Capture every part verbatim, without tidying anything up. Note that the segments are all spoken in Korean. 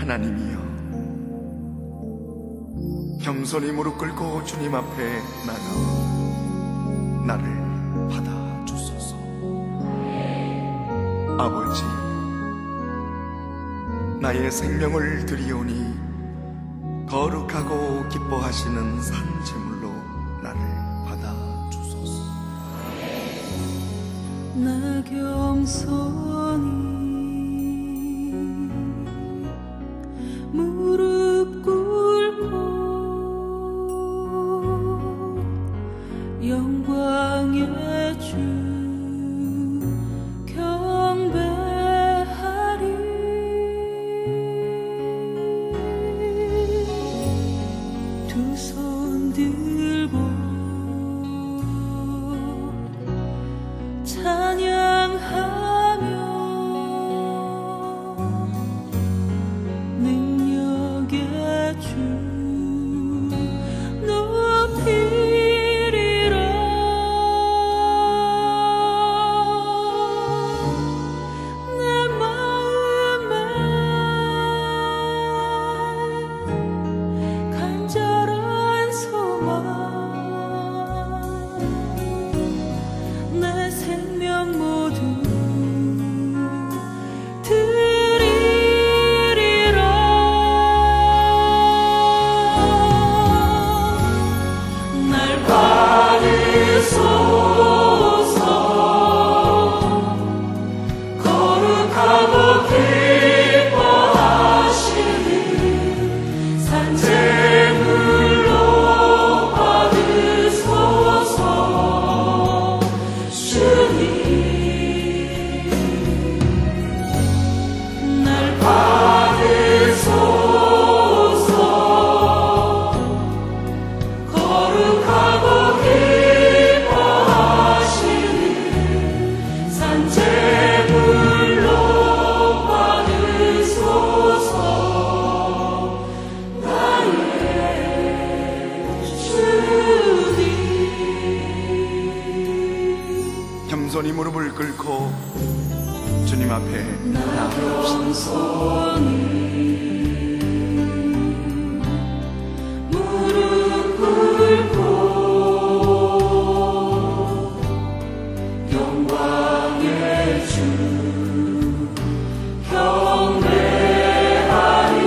하나님이여, 겸손히 무릎 꿇고 주님 앞에 나가오 나를 받아주소서. 아버지, 나의 생명을 드리오니 거룩하고 기뻐하시는 산제물로 나를 받아주소서. 나 겸손히 무릎 꿇고 영광의 주 경배하리. 두 손 들고 찬양하며 능력의 주 높이리라. 내 마음에 간절한 소망, 내 생명 모두 드리리라. 날 받으소서. 거룩하고 기뻐하시는 산제물로 받으소서. 주님, 날 받으소서. 거룩하고 기뻐하시는 산제물로 받으소서. 나의 주님. 겸손히 무릎을 꿇고 주님 앞에 나 겸손히 무릎 꿇고 영광의 주 경배하리.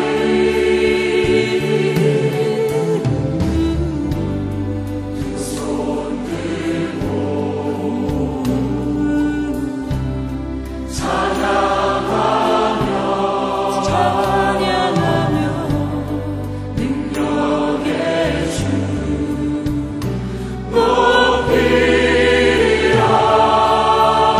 두 손 들고 찬양하며 능력의 주 높이리라.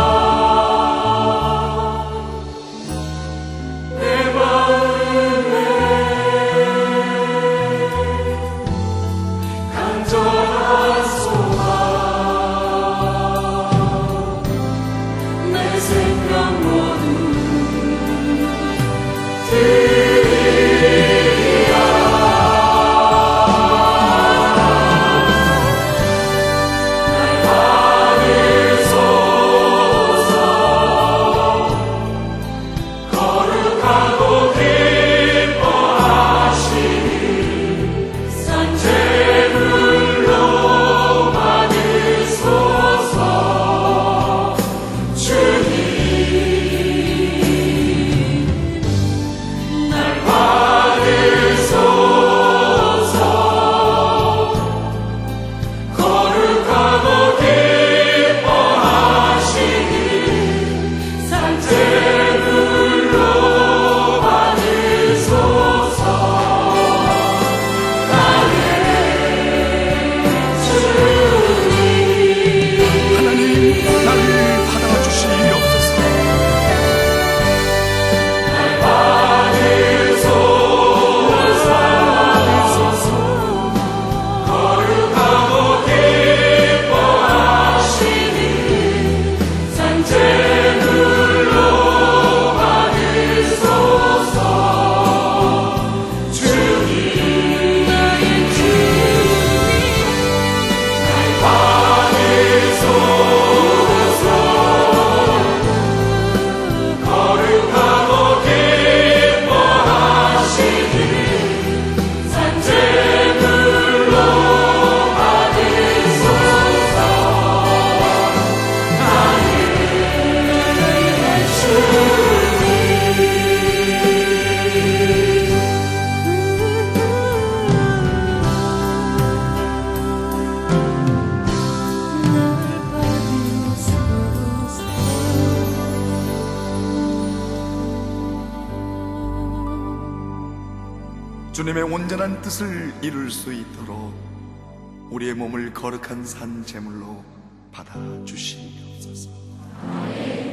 주님의 온전한 뜻을 이룰 수 있도록 우리의 몸을 거룩한 산 제물로 받아 주시옵소서.